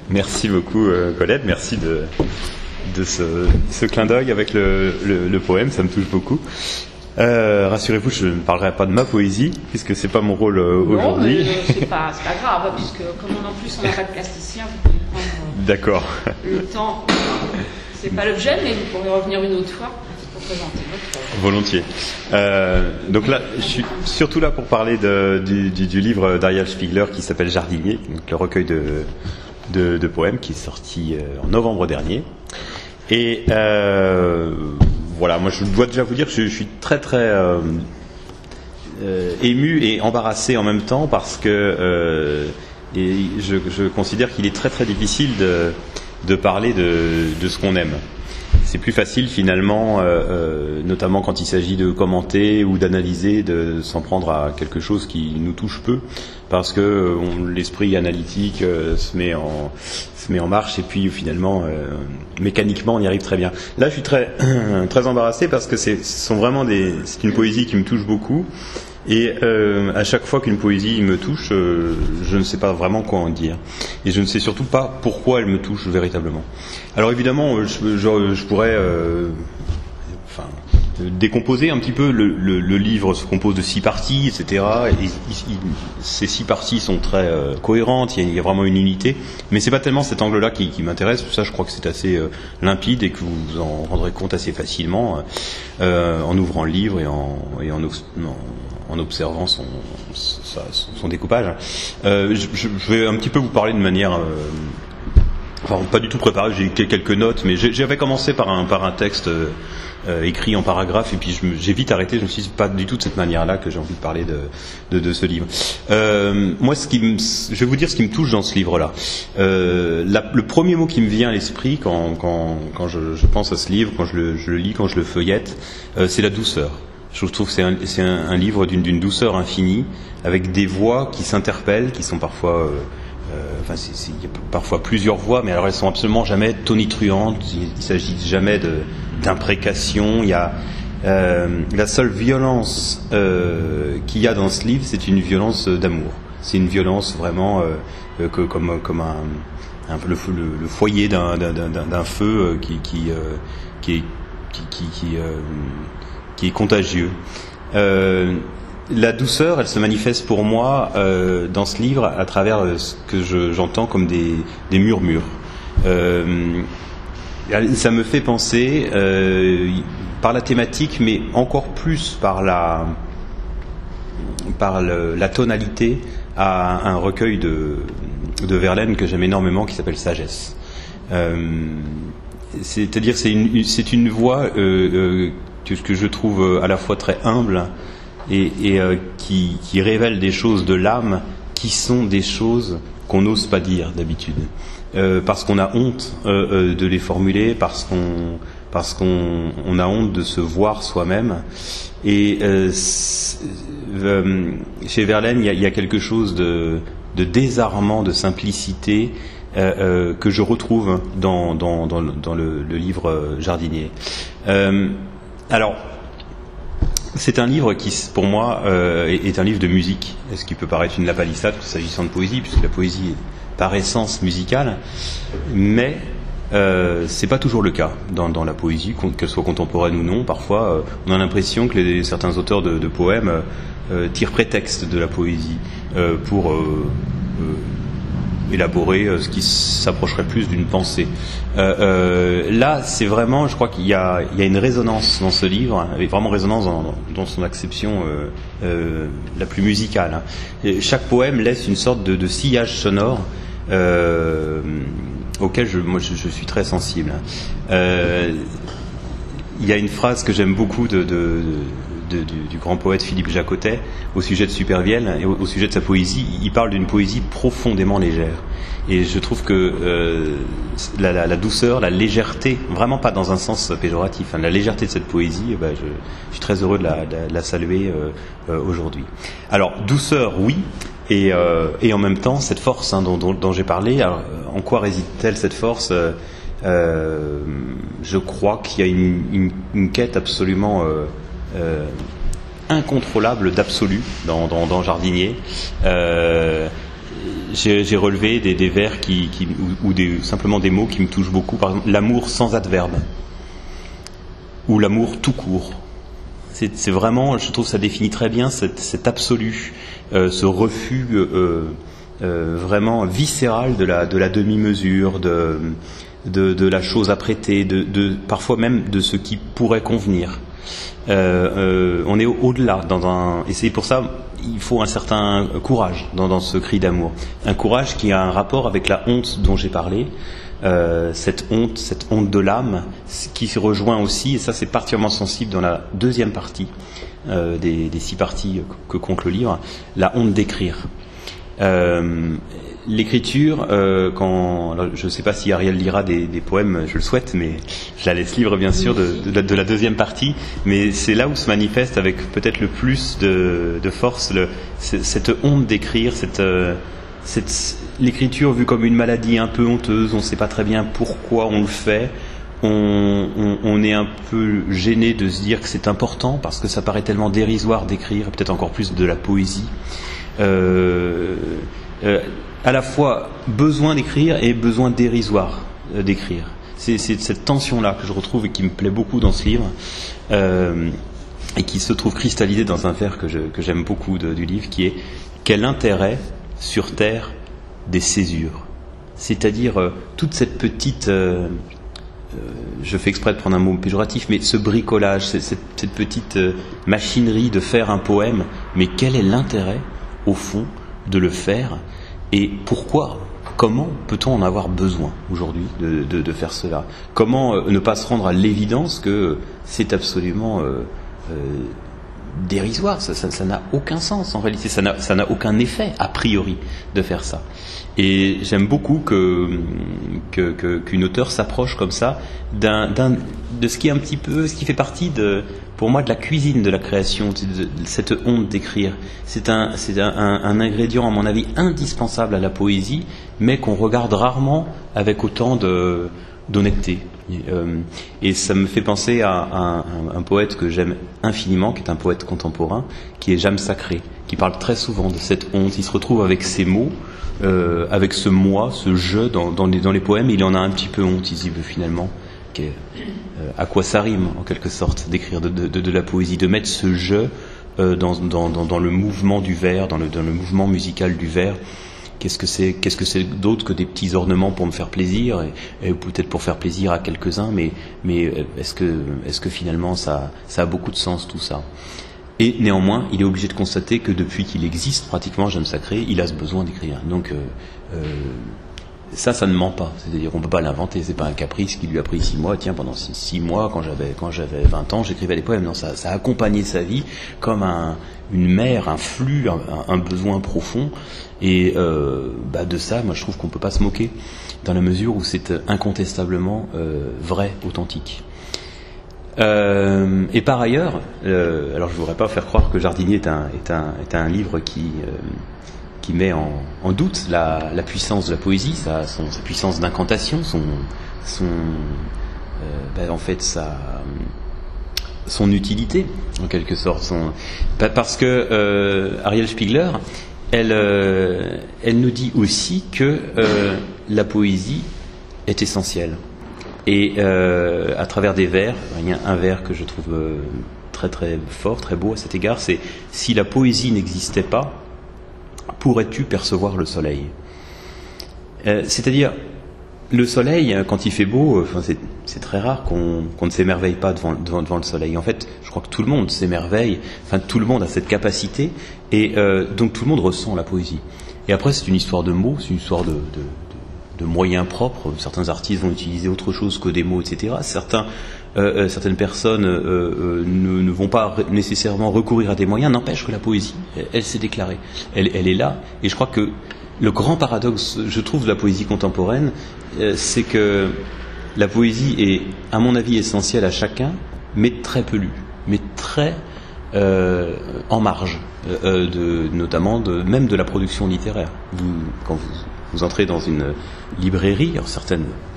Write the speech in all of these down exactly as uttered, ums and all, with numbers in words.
Merci beaucoup euh, Colette, merci de, de ce, ce clin d'œil avec le, le, le poème, ça me touche beaucoup. Euh, rassurez-vous, je ne parlerai pas de ma poésie, puisque c'est pas mon rôle euh, aujourd'hui. Non, mais euh, c'est pas, c'est pas grave, puisque comme on, en plus on n'a pas de plasticien, vous pouvez prendre euh, D'accord. le temps. C'est pas l'objet, mais vous pourrez revenir une autre fois pour présenter votre œuvre. Volontiers. Euh, donc là, je suis surtout là pour parler de, du, du, du livre d'Ariel Spiegler qui s'appelle Jardinier, donc le recueil de, de, de poèmes qui est sorti en novembre dernier. Et euh, voilà, moi je dois déjà vous dire que je, je suis très très euh, euh, ému et embarrassé en même temps parce que euh, et je, je considère qu'il est très très difficile de, de parler de, de ce qu'on aime. C'est plus facile finalement, euh, euh, notamment quand il s'agit de commenter ou d'analyser, de s'en prendre à quelque chose qui nous touche peu, parce que euh, on, l'esprit analytique euh, se met en se met en marche et puis finalement euh, mécaniquement on y arrive très bien. Là, je suis très très embarrassé parce que c'est ce sont vraiment des c'est une poésie qui me touche beaucoup. Et euh, à chaque fois qu'une poésie me touche, euh, je ne sais pas vraiment quoi en dire. Et je ne sais surtout pas pourquoi elle me touche véritablement. Alors évidemment, je, je, je pourrais euh, enfin, décomposer un petit peu. Le, le, le livre se compose de six parties, et cetera. Et, et, et, ces six parties sont très euh, cohérentes, il y, a, il y a vraiment une unité. Mais c'est pas tellement cet angle-là qui, qui m'intéresse. Tout ça, je crois que c'est assez euh, limpide et que vous vous en rendrez compte assez facilement euh, en ouvrant le livre et en... Et en, en en observant son, son, son découpage. Euh, je, je vais un petit peu vous parler de manière... Euh, enfin, pas du tout préparée, j'ai quelques notes, mais j'avais commencé par un, par un texte euh, écrit en paragraphe, et puis j'ai vite arrêté, je me suis dit, pas du tout de cette manière-là que j'ai envie de parler de, de, de ce livre. Euh, moi, ce qui me, je vais vous dire ce qui me touche dans ce livre-là. Euh, la, le premier mot qui me vient à l'esprit quand, quand, quand je, je pense à ce livre, quand je le, je le lis, quand je le feuillette, euh, c'est la douceur. Je trouve que c'est un, c'est un, un livre d'une, d'une douceur infinie, avec des voix qui s'interpellent, qui sont parfois, euh, euh, enfin, c'est, c'est, il y a parfois plusieurs voix, mais alors elles sont absolument jamais tonitruantes. Il, il s'agit jamais de, d'imprécation. Il y a euh, la seule violence euh, qu'il y a dans ce livre, c'est une violence d'amour. C'est une violence vraiment euh, que, comme, comme un, un peu le, le, le foyer d'un, d'un, d'un, d'un feu qui, qui, euh, qui est, qui, qui, qui euh, qui est contagieux. Euh, la douceur, elle se manifeste pour moi euh, dans ce livre à travers ce que je, j'entends comme des, des murmures. Euh, ça me fait penser, euh, par la thématique, mais encore plus par la, par le, la tonalité, à un recueil de, de Verlaine que j'aime énormément, qui s'appelle Sagesse. Euh, c'est-à-dire, c'est une, c'est une voix euh, euh, que je trouve à la fois très humble et, et euh, qui, qui révèle des choses de l'âme qui sont des choses qu'on n'ose pas dire d'habitude, euh, parce qu'on a honte euh, euh, de les formuler, parce qu'on, parce qu'on on a honte de se voir soi-même. Et euh, euh, chez Verlaine, il y a, il y a quelque chose de, de désarmant, de simplicité euh, euh, que je retrouve dans, dans, dans, dans le, le livre Jardinier. Euh, Alors, c'est un livre qui, pour moi, euh, est un livre de musique, ce qui peut paraître une lapalissade s'agissant de poésie, puisque la poésie est par essence musicale, mais euh, c'est pas toujours le cas dans, dans la poésie, qu'elle soit contemporaine ou non. Parfois, euh, on a l'impression que les, certains auteurs de, de poèmes euh, tirent prétexte de la poésie euh, pour euh, euh, élaborer euh, ce qui s'approcherait plus d'une pensée. Euh, euh, là, c'est vraiment, je crois qu'il y a, il y a une résonance dans ce livre, et vraiment résonance dans, dans son acception euh, euh, la plus musicale. Hein. Et chaque poème laisse une sorte de, de sillage sonore euh, auquel je, moi, je, je suis très sensible. Euh, il y a une phrase que j'aime beaucoup de, de, de, du, du grand poète Philippe Jacotet au sujet de Supervielle et au, au sujet de sa poésie. Il parle d'une poésie profondément légère. Et je trouve que euh, la, la, la douceur, la légèreté, vraiment pas dans un sens péjoratif, hein, la légèreté de cette poésie, eh ben, je, je suis très heureux de la, de la saluer euh, euh, aujourd'hui. Alors, douceur, oui, et, euh, et en même temps, cette force hein, dont, dont, dont j'ai parlé, alors, en quoi réside-t-elle cette force ? euh, euh, Je crois qu'il y a une, une, une quête absolument euh, euh, incontrôlable d'absolu dans, dans, dans Jardinier. Euh, j'ai, j'ai relevé des, des vers qui, qui, ou, ou des, simplement des mots qui me touchent beaucoup. Par exemple, l'amour sans adverbe, ou l'amour tout court. C'est, c'est vraiment, je trouve, ça définit très bien cet, cet absolu, euh, ce refus euh, euh, vraiment viscéral de la, de la demi-mesure, de, de, de la chose à prêter, de, de, parfois même de ce qui pourrait convenir. Euh, euh, on est au, au-delà, dans un, et c'est pour ça il faut un certain courage dans, dans ce cri d'amour. Un courage qui a un rapport avec la honte dont j'ai parlé. Euh, cette honte, cette honte de l'âme, qui se rejoint aussi, et ça c'est particulièrement sensible dans la deuxième partie euh, des, des six parties que, que compte le livre, la honte d'écrire. Euh, l'écriture, euh, quand, alors, je ne sais pas si Ariel lira des, des poèmes, je le souhaite, mais je la laisse libre bien sûr de, de, de la deuxième partie, mais c'est là où se manifeste avec peut-être le plus de, de force le, cette honte d'écrire, cette... Euh, Cette, l'écriture vue comme une maladie un peu honteuse, on ne sait pas très bien pourquoi on le fait, on, on, on est un peu gêné de se dire que c'est important parce que ça paraît tellement dérisoire d'écrire, peut-être encore plus de la poésie. Euh, euh, à la fois besoin d'écrire et besoin dérisoire d'écrire. C'est, c'est cette tension-là que je retrouve et qui me plaît beaucoup dans ce livre, euh, et qui se trouve cristallisée dans un vers que, je, que j'aime beaucoup de, du livre, qui est « Quel intérêt sur terre des césures », c'est-à-dire euh, toute cette petite, euh, euh, je fais exprès de prendre un mot péjoratif, mais ce bricolage, cette, cette, cette petite euh, machinerie de faire un poème, mais quel est l'intérêt au fond de le faire et pourquoi, comment peut-on en avoir besoin aujourd'hui de, de, de faire cela? Comment euh, ne pas se rendre à l'évidence que c'est absolument euh, euh, dérisoire, ça, ça, ça n'a aucun sens en réalité, ça n'a, ça n'a aucun effet a priori de faire ça. Et j'aime beaucoup que, que, que qu'une auteure s'approche comme ça d'un, d'un, de ce qui est un petit peu, ce qui fait partie de, pour moi, de la cuisine de la création, de, de cette honte d'écrire. C'est un, c'est un, un, un ingrédient à mon avis indispensable à la poésie, mais qu'on regarde rarement avec autant de, d'honnêteté. Et, euh, et ça me fait penser à, à un, un poète que j'aime infiniment, qui est un poète contemporain, qui est James Sacré, qui parle très souvent de cette honte. Il se retrouve avec ces mots, euh, avec ce moi, ce je dans, dans, les, dans les poèmes, et il en a un petit peu honte. Il dit finalement, euh, à quoi ça rime en quelque sorte d'écrire de, de, de, de la poésie, de mettre ce je euh, dans, dans, dans, dans le mouvement du vers, dans le, dans le mouvement musical du vers. Qu'est-ce que c'est, qu'est-ce que c'est d'autre que des petits ornements pour me faire plaisir, et, et peut-être pour faire plaisir à quelques-uns, mais, mais est-ce que, est-ce que finalement ça, ça a beaucoup de sens tout ça? Et néanmoins, il est obligé de constater que depuis qu'il existe pratiquement James Sacré, il a ce besoin d'écrire. Donc euh, euh, ça, ça ne ment pas. C'est-à-dire qu'on ne peut pas l'inventer. C'est pas un caprice qui lui a pris six mois. Tiens, pendant six, six mois, quand j'avais, quand j'avais vingt ans, j'écrivais des poèmes. Non, ça, ça a accompagné sa vie comme un, une mer, un flux, un, un besoin profond. Et euh, bah de ça, moi, je trouve qu'on ne peut pas se moquer, dans la mesure où c'est incontestablement euh, vrai, authentique. Euh, et par ailleurs, euh, alors je ne voudrais pas faire croire que Jardinier est un, est un, est un livre qui, euh, qui met en, en doute la, la puissance de la poésie, sa, son, sa puissance d'incantation, son, son, euh, ben en fait sa, son utilité en quelque sorte, son, parce que euh, Ariel Spigler, elle, euh, elle nous dit aussi que euh, la poésie est essentielle. Et euh, à travers des vers, il y a un vers que je trouve euh, très très fort, très beau à cet égard, c'est « Si la poésie n'existait pas, pourrais-tu percevoir le soleil ?» euh, C'est-à-dire, le soleil, quand il fait beau, enfin, c'est, c'est très rare qu'on, qu'on ne s'émerveille pas devant, devant, devant le soleil. En fait, je crois que tout le monde s'émerveille, enfin tout le monde a cette capacité, et euh, donc tout le monde ressent la poésie. Et après, c'est une histoire de mots, c'est une histoire de... de de moyens propres. Certains artistes vont utiliser autre chose que des mots, et cetera. Certains, euh, certaines personnes euh, euh, ne, ne vont pas re- nécessairement recourir à des moyens. N'empêche que la poésie, elle, elle s'est déclarée. Elle, elle est là. Et je crois que le grand paradoxe, je trouve, de la poésie contemporaine, euh, c'est que la poésie est, à mon avis, essentielle à chacun, mais très peu lue, mais très euh, en marge, euh, de, notamment de, même de la production littéraire. Vous, quand vous Vous entrez dans une librairie, alors certaines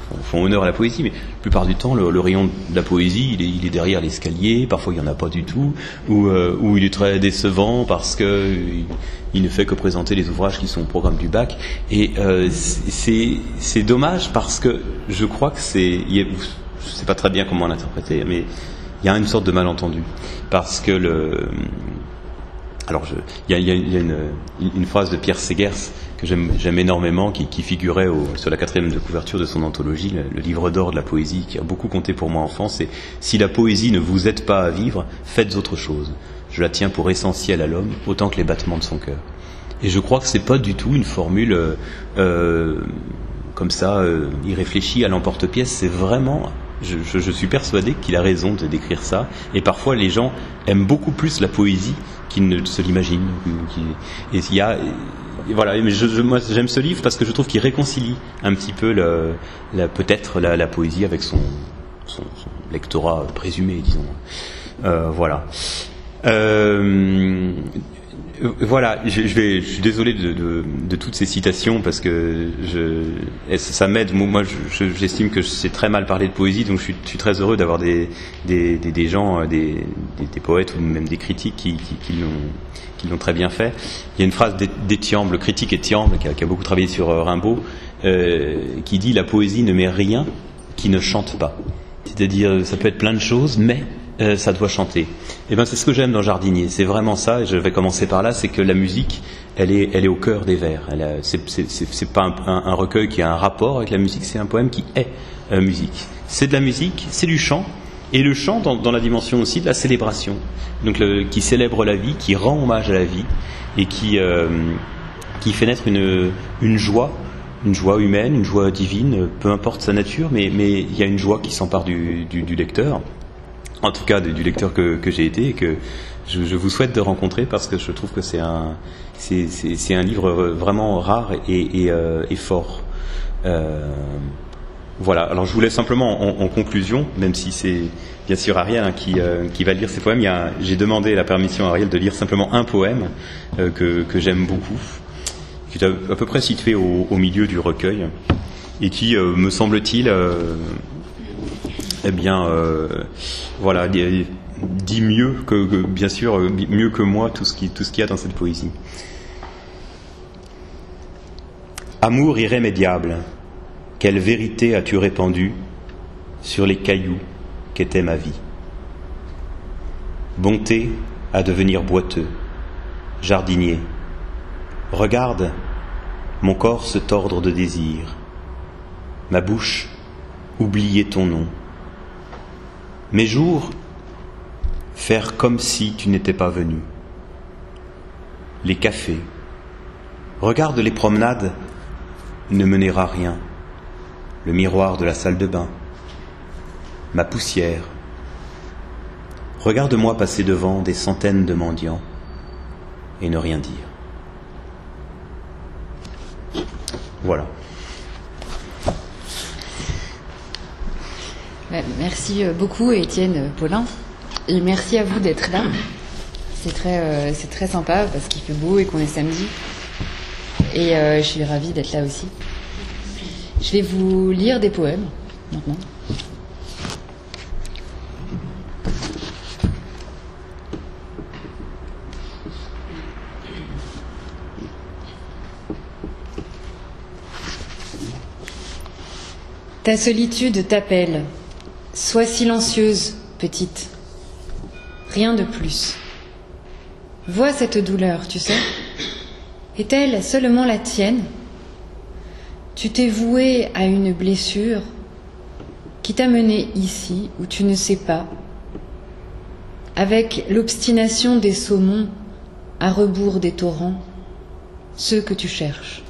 font honneur à la poésie, mais la plupart du temps, le, le rayon de la poésie, il est, il est derrière l'escalier, parfois il n'y en a pas du tout, ou, euh, ou il est très décevant parce que il, il ne fait que présenter les ouvrages qui sont au programme du bac. Et euh, c'est, c'est dommage parce que je crois que c'est... Je ne sais pas très bien comment l'interpréter, mais il y a une sorte de malentendu. Parce que le... Alors, je, il y a, il y a, il y a une, une phrase de Pierre Segers que j'aime, j'aime énormément, qui, qui figurait au, sur la quatrième de couverture de son anthologie, le, le livre d'or de la poésie, qui a beaucoup compté pour moi enfant, c'est « Si la poésie ne vous aide pas à vivre, faites autre chose. Je la tiens pour essentielle à l'homme, autant que les battements de son cœur. » Et je crois que c'est pas du tout une formule euh, euh, comme ça, euh, irréfléchie à l'emporte-pièce, c'est vraiment... Je, je, je suis persuadé qu'il a raison de décrire ça, et parfois les gens aiment beaucoup plus la poésie qu'ils ne se l'imaginent. Et il y a, et voilà. Mais je, je, moi, j'aime ce livre parce que je trouve qu'il réconcilie un petit peu le, la, peut-être la, la poésie avec son, son, son lectorat présumé, disons. Euh, voilà. Euh, Voilà, je, je, vais, je suis désolé de, de, de toutes ces citations parce que je, ça m'aide. Moi, je, j'estime que je sais très mal parler de poésie, donc je suis, je suis très heureux d'avoir des, des, des, des gens, des, des, des poètes ou même des critiques qui, qui, qui, l'ont, qui l'ont très bien fait. Il y a une phrase d'Étiamble, le critique Étiamble, qui a, qui a beaucoup travaillé sur Rimbaud, euh, qui dit « La poésie ne met rien qui ne chante pas ». C'est-à-dire, ça peut être plein de choses, mais euh, ça doit chanter. Et ben c'est ce que j'aime dans Jardinier, c'est vraiment ça, et je vais commencer par là, c'est que la musique, elle est, elle est au cœur des vers. Elle a, c'est, c'est, c'est, c'est pas un, un, un recueil qui a un rapport avec la musique, c'est un poème qui est euh, musique. C'est de la musique, c'est du chant, et le chant dans, dans la dimension aussi de la célébration, donc le, qui célèbre la vie, qui rend hommage à la vie, et qui, euh, qui fait naître une, une joie, une joie humaine, une joie divine, peu importe sa nature, mais, mais il y a une joie qui s'empare du, du, du lecteur. En tout cas du lecteur que, que j'ai été et que je, je vous souhaite de rencontrer parce que je trouve que c'est un, c'est, c'est, c'est un livre vraiment rare et, et, euh, et fort. Euh, voilà, alors je vous laisse simplement en, en conclusion, même si c'est bien sûr Ariel hein, qui, euh, qui va lire ces poèmes. Il y a, j'ai demandé la permission à Ariel de lire simplement un poème euh, que, que j'aime beaucoup, qui est à, à peu près situé au, au milieu du recueil et qui, euh, me semble-t-il, euh, eh bien, euh, voilà, dit, dit mieux que, que, bien sûr, mieux que moi tout ce qui, tout ce qu'il y a dans cette poésie. Amour irrémédiable, quelle vérité as-tu répandue sur les cailloux qu'était ma vie? Bonté à devenir boiteux, jardinier. Regarde mon corps se tordre de désir, ma bouche oublier ton nom. Mes jours, faire comme si tu n'étais pas venu. Les cafés, regarde les promenades, ne mener à rien. Le miroir de la salle de bain, ma poussière. Regarde-moi passer devant des centaines de mendiants et ne rien dire. Voilà. Merci beaucoup Étienne Paulin et merci à vous d'être là. C'est très, euh, c'est très sympa parce qu'il fait beau et qu'on est samedi et euh, je suis ravie d'être là aussi. Je vais vous lire des poèmes maintenant. Ta solitude t'appelle. Sois silencieuse, petite. Rien de plus. Vois cette douleur, tu sais. Est-elle seulement la tienne? Tu t'es vouée à une blessure qui t'a mené ici où tu ne sais pas, avec l'obstination des saumons à rebours des torrents, ceux que tu cherches.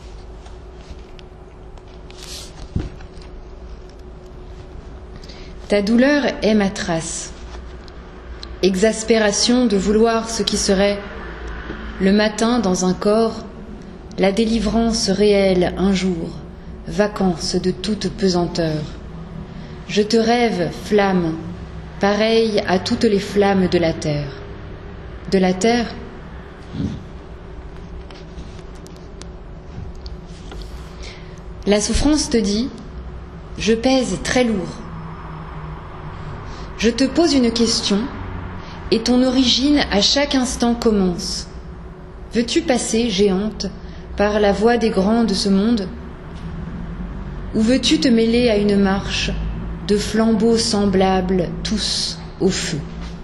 Ta douleur est ma trace, exaspération de vouloir ce qui serait le matin dans un corps, la délivrance réelle un jour, vacance de toute pesanteur. Je te rêve, flamme, pareille à toutes les flammes de la terre. De la terre, la souffrance te dit, Je pèse très lourd. Je te pose une question, et ton origine à chaque instant commence. Veux-tu passer, géante, par la voie des grands de ce monde? Ou veux-tu te mêler à une marche de flambeaux semblables, tous au feu?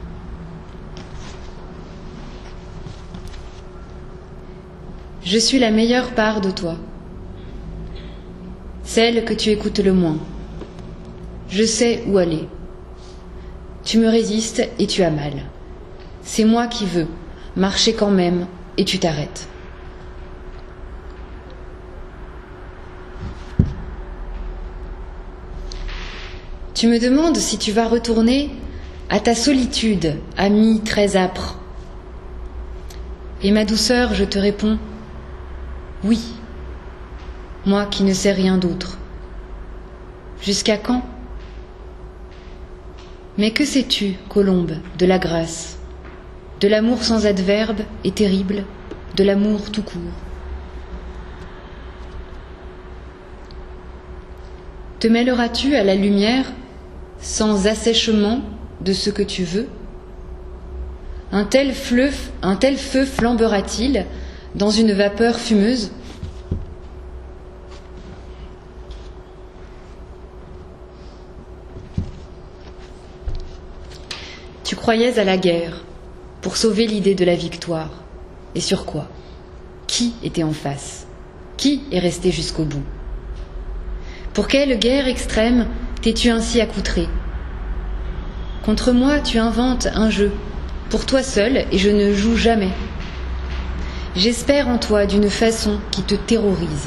Je suis la meilleure part de toi, celle que tu écoutes le moins. Je sais où aller. Tu me résistes et tu as mal. C'est moi qui veux marcher quand même et tu t'arrêtes. Tu me demandes si tu vas retourner à ta solitude, ami très âpre. Et ma douceur, je te réponds, oui, moi qui ne sais rien d'autre. Jusqu'à quand? Mais que sais-tu, colombe, de la grâce, de l'amour sans adverbe et terrible, de l'amour tout court? Te mêleras-tu à la lumière sans assèchement de ce que tu veux? Un tel feu, un tel feu flambera-t-il dans une vapeur fumeuse? Tu croyais à la guerre pour sauver l'idée de la victoire. Et sur quoi? Qui était en face? Qui est resté jusqu'au bout? Pour quelle guerre extrême t'es-tu ainsi accoutré? Contre moi, tu inventes un jeu, pour toi seul, et je ne joue jamais. J'espère en toi d'une façon qui te terrorise.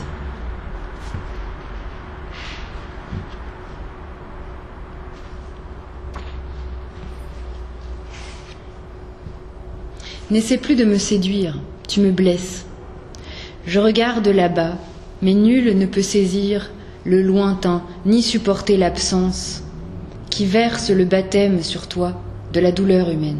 N'essaie plus de me séduire, tu me blesses. Je regarde là-bas, mais nul ne peut saisir le lointain, ni supporter l'absence qui verse le baptême sur toi de la douleur humaine.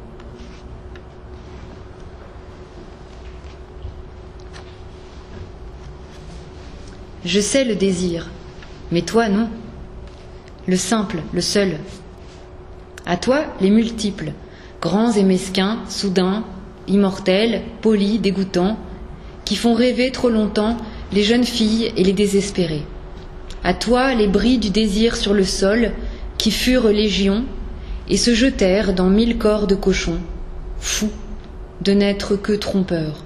Je sais le désir, mais toi non. Le simple, le seul. À toi, les multiples, grands et mesquins, soudains, immortels, polis, dégoûtants, qui font rêver trop longtemps les jeunes filles et les désespérés. À toi, les bris du désir sur le sol, qui furent légion, et se jetèrent dans mille corps de cochons, fous, de n'être que trompeurs.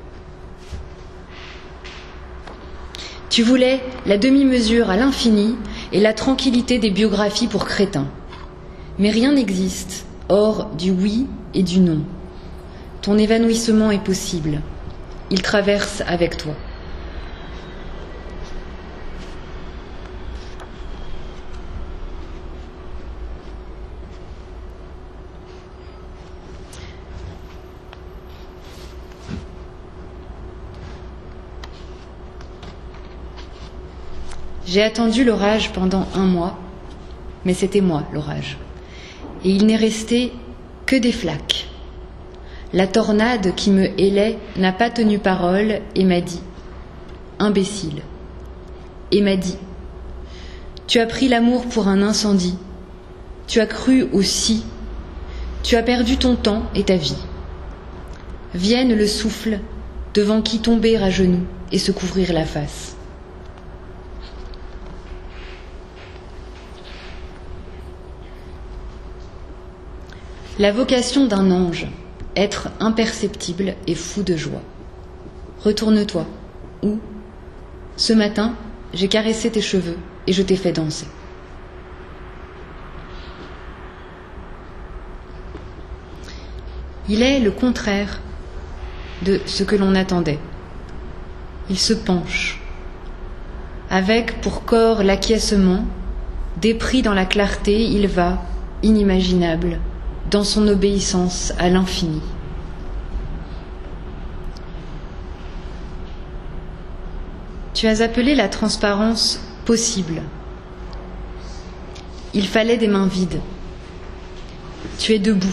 Tu voulais la demi-mesure à l'infini et la tranquillité des biographies pour crétins. Mais rien n'existe hors du oui et du non. Ton évanouissement est possible. Il traverse avec toi. J'ai attendu l'orage pendant un mois, mais c'était moi l'orage. Et il n'est resté que des flaques. La tornade qui me hélait n'a pas tenu parole et m'a dit « Imbécile !» Et m'a dit « Tu as pris l'amour pour un incendie. Tu as cru au si. Tu as perdu ton temps et ta vie. Vienne le souffle devant qui tomber à genoux et se couvrir la face. » La vocation d'un ange, être imperceptible et fou de joie. Retourne-toi, ou, ce matin, j'ai caressé tes cheveux et je t'ai fait danser. Il est le contraire de ce que l'on attendait. Il se penche, avec pour corps l'acquiescement, dépris dans la clarté, il va, inimaginable, dans son obéissance à l'infini. Tu as appelé la transparence possible. Il fallait des mains vides. Tu es debout.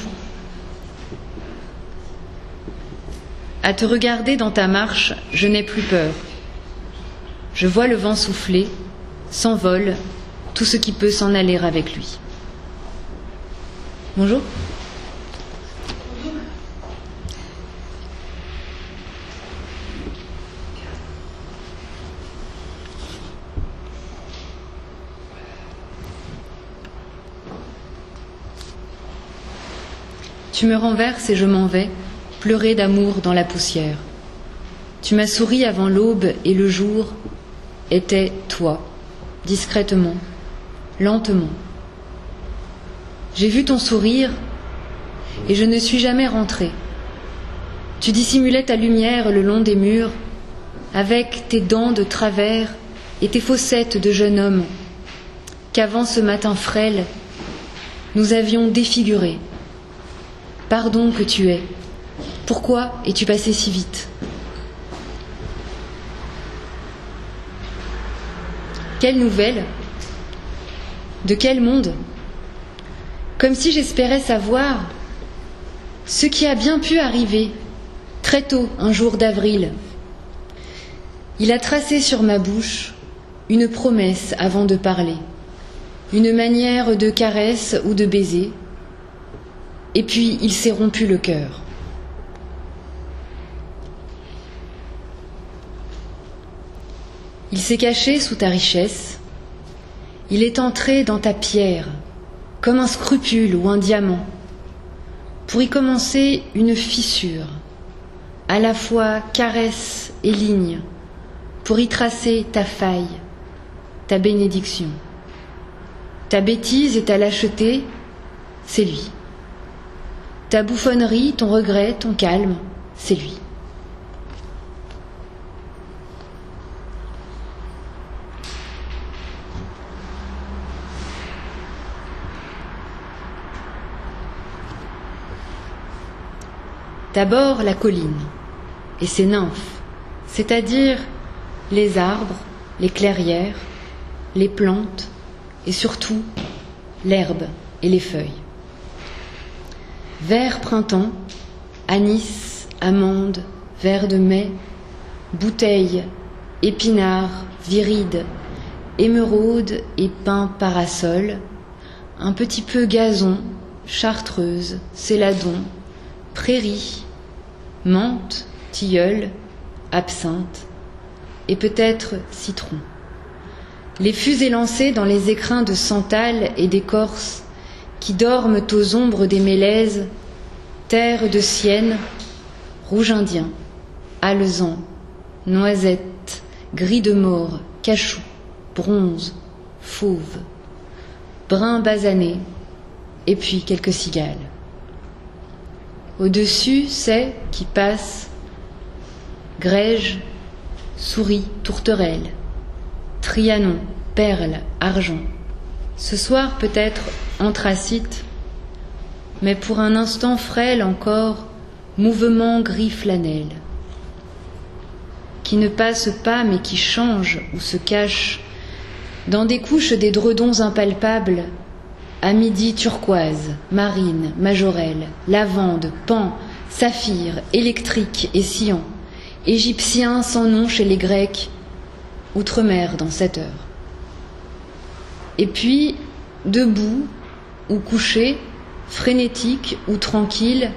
À te regarder dans ta marche, je n'ai plus peur. Je vois le vent souffler, s'envole, tout ce qui peut s'en aller avec lui. Bonjour. Tu me renverses et je m'en vais, pleurer d'amour dans la poussière. Tu m'as souri avant l'aube et le jour était toi, discrètement, lentement. J'ai vu ton sourire et je ne suis jamais rentrée. Tu dissimulais ta lumière le long des murs, avec tes dents de travers et tes fossettes de jeune homme, qu'avant ce matin frêle, nous avions défiguré. Pardon que tu es. Pourquoi es-tu passé si vite? Quelle nouvelle? De quel monde? Comme si j'espérais savoir ce qui a bien pu arriver très tôt un jour d'avril. Il a tracé sur ma bouche une promesse avant de parler, une manière de caresse ou de baiser. Et puis il s'est rompu le cœur. Il s'est caché sous ta richesse. Il est entré dans ta pierre, comme un scrupule ou un diamant, pour y commencer une fissure, à la fois caresse et ligne, pour y tracer ta faille, ta bénédiction. Ta bêtise et ta lâcheté, c'est lui. Ta bouffonnerie, ton regret, ton calme, c'est lui. D'abord la colline et ses nymphes, c'est-à-dire les arbres, les clairières, les plantes et surtout l'herbe et les feuilles. Vert printemps, anis, amande, vert de mai, bouteille, épinard, viride, émeraude et pin parasol, un petit peu gazon, chartreuse, céladon, prairie, menthe, tilleul, absinthe et peut-être citron. Les fusées lancées dans les écrins de santal et d'écorce qui dorment aux ombres des mélèzes, terre de sienne, rouge indien, alezan, noisette, gris de mort, cachou, bronze, fauve, brun basané, et puis quelques cigales. Au-dessus, c'est qui passe, grège, souris, tourterelle, trianon, perle, argent. Ce soir peut-être anthracite, mais pour un instant frêle encore, mouvement gris flanelle, qui ne passe pas mais qui change ou se cache dans des couches d'édredons impalpables, à midi turquoise, marine, majorelle, lavande, pan, saphir, électrique et cyan, égyptien sans nom chez les Grecs, outre-mer dans sept heures. Et puis, debout ou couché, frénétique ou tranquille,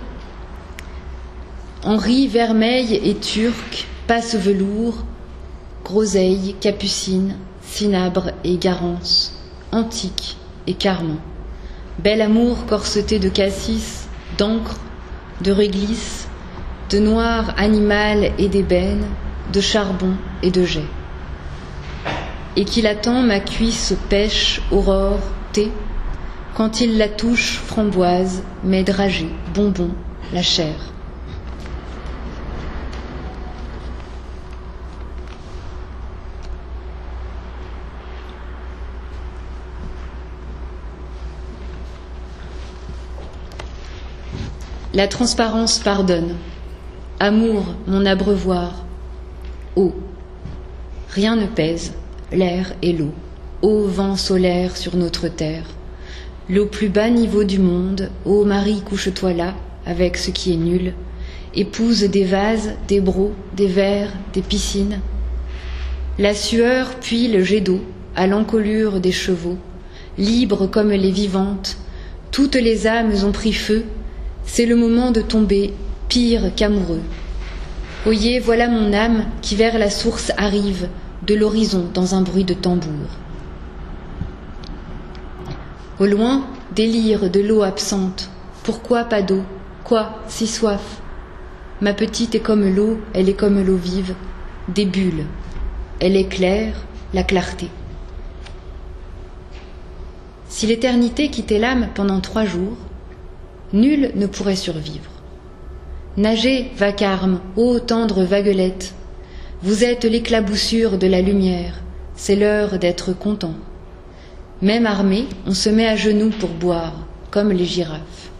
Henri, vermeil et turc, passe velours, groseille, capucine, cinabre et garance, antique et carmin, bel amour corseté de cassis, d'encre, de réglisse, de noir animal et d'ébène, de charbon et de jet. Et qu'il attend ma cuisse pêche, aurore, thé, quand il la touche, framboise, mais dragée, bonbon, la chair. La transparence pardonne. Amour, mon abreuvoir. Eau. Rien ne pèse, l'air et l'eau. Ô vent solaire sur notre terre. L'au plus bas niveau du monde, ô Marie, couche-toi là, avec ce qui est nul. Épouse des vases, des brocs, des verres, des piscines. La sueur puis le jet d'eau, à l'encolure des chevaux, libres comme les vivantes, toutes les âmes ont pris feu, c'est le moment de tomber, pire qu'amoureux. Oyez, voilà mon âme qui vers la source arrive, de l'horizon dans un bruit de tambour. Au loin, délire de l'eau absente, pourquoi pas d'eau, quoi, si soif? Ma petite est comme l'eau, elle est comme l'eau vive, des bulles, elle éclaire la clarté. Si l'éternité quittait l'âme pendant trois jours, nul ne pourrait survivre. Nagez, vacarme, ô tendre vaguelette, vous êtes l'éclaboussure de la lumière, c'est l'heure d'être content. Même armé, on se met à genoux pour boire, comme les girafes.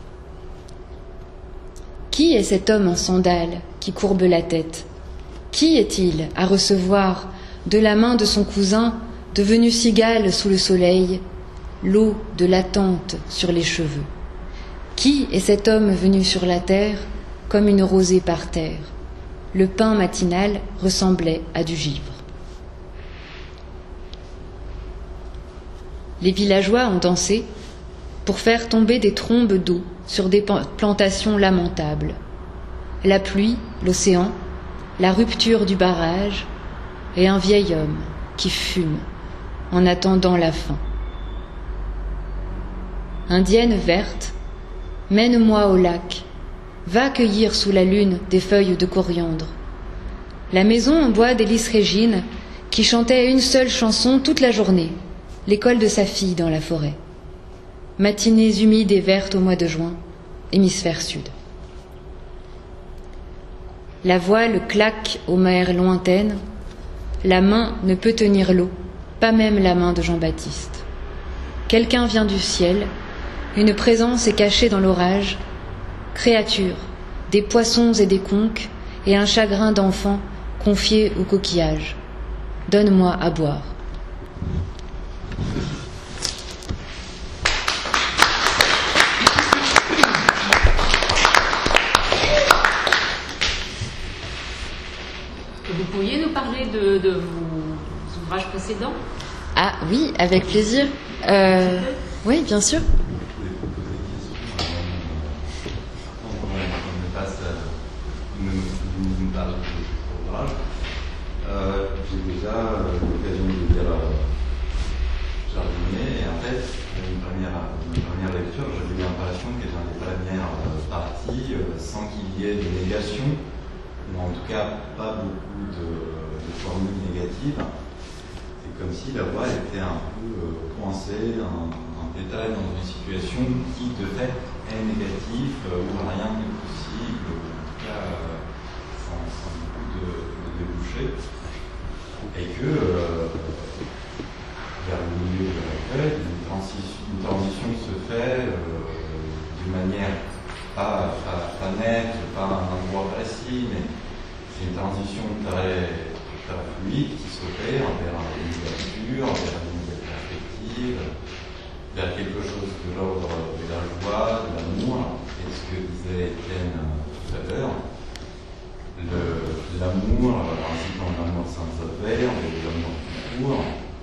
Qui est cet homme en sandales qui courbe la tête? Qui est-il à recevoir, de la main de son cousin, devenu cigale sous le soleil, l'eau de l'attente sur les cheveux? Qui est cet homme venu sur la terre, comme une rosée par terre? Le pain matinal ressemblait à du givre. Les villageois ont dansé pour faire tomber des trombes d'eau sur des plantations lamentables. La pluie, l'océan, la rupture du barrage et un vieil homme qui fume en attendant la fin. Indienne verte, mène-moi au lac, va cueillir sous la lune des feuilles de coriandre. La maison en bois d'Élise Régine, qui chantait une seule chanson toute la journée, l'école de sa fille dans la forêt. Matinées humides et vertes au mois de juin, hémisphère sud. La voile claque aux mers lointaines, la main ne peut tenir l'eau, pas même la main de Jean-Baptiste. Quelqu'un vient du ciel, une présence est cachée dans l'orage, créature, des poissons et des conques, et un chagrin d'enfant confié au coquillage. Donne-moi à boire. Vous pourriez nous parler de, de vos ouvrages précédents? Ah oui, avec plaisir. Euh, oui, bien sûr. Euh, j'ai déjà euh, l'occasion de lire euh, Jardinier, et en fait, une première, une première lecture, j'avais eu l'impression que dans les premières euh, parties, euh, sans qu'il y ait de négation, ou en tout cas pas beaucoup de, de formules négatives, c'est comme si la voix était un peu euh, coincée, un, un détail dans une situation qui de fait est négative, euh, où rien n'est possible, ou en tout cas euh, sans, sans beaucoup de, de débouchés. Et que euh, vers le milieu de la recueil, une transition, une transition se fait euh, d'une manière pas, pas, pas nette, pas à un endroit précis, mais c'est une transition très, très fluide qui s'opère vers une ouverture, vers une nouvelle perspective, vers quelque chose de l'ordre de la joie, de l'amour, et ce que disait Étienne tout à l'heure. Le, l'amour, ainsi qu'on l'amour sans affaire, l'amour tout court,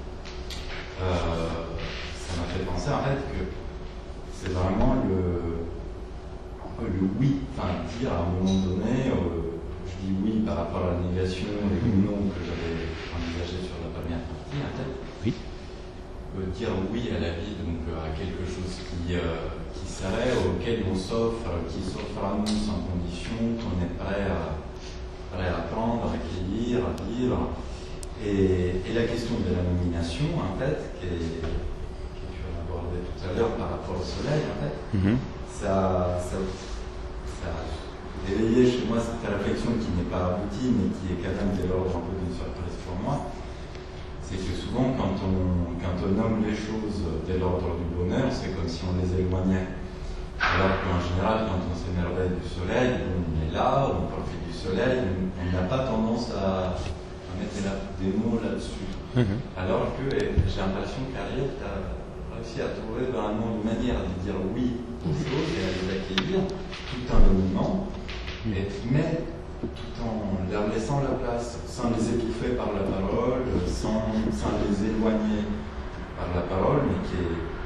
euh, ça m'a fait penser en fait que c'est vraiment le, le oui, enfin dire à un moment donné, euh, je dis oui par rapport à la négation et le non que j'avais envisagé sur la première partie en fait. Oui. Euh, dire oui à la vie, donc euh, à quelque chose qui, euh, qui serait, auquel on s'offre, qui s'offre à nous sans condition, qu'on est prêt à à apprendre, à accueillir, à vivre. Et, et la question de la nomination, en fait, qui est, que tu as abordé tout à l'heure par rapport au soleil, en fait, mm-hmm. ça, ça, ça a éveillé chez moi cette réflexion qui n'est pas aboutie, mais qui est quand même de l'ordre un peu d'une surprise pour moi. C'est que souvent, quand on, quand on nomme les choses de l'ordre du bonheur, c'est comme si on les éloignait. Alors qu'en général, quand on s'émerveille du soleil, on est là, on profite du soleil, on n'a pas tendance à, à mettre des mots là-dessus. Mm-hmm. Alors que j'ai l'impression qu'Ariel a réussi à trouver vraiment une manière de dire oui aux choses et à les accueillir, tout en les nommant, mais tout en leur laissant la place, sans les étouffer par la parole, sans, sans les éloigner par la parole, mais qui est